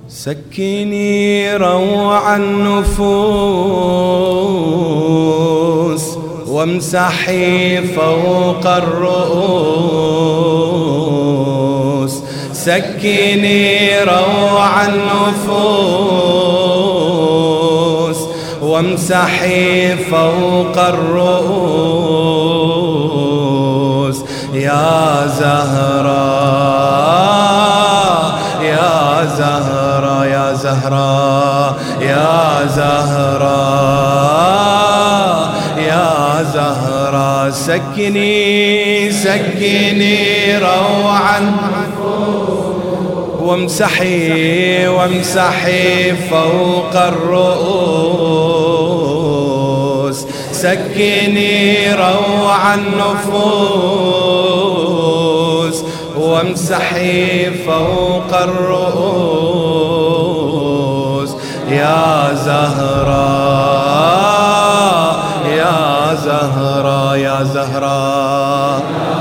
سكني روع النفوس وامسحي فوق الرؤوس. سكني روع النفوس وامسحي فوق الرؤوس. يا زهراء يا زهراء يا زهراء يا زهراء يا زهراء. سكني سكني روعا وامسحي وامسحي فوق الرؤوس. سكني روع النفوس وامسحي فوق الرؤوس. يا زهراء يا زهراء يا زهراء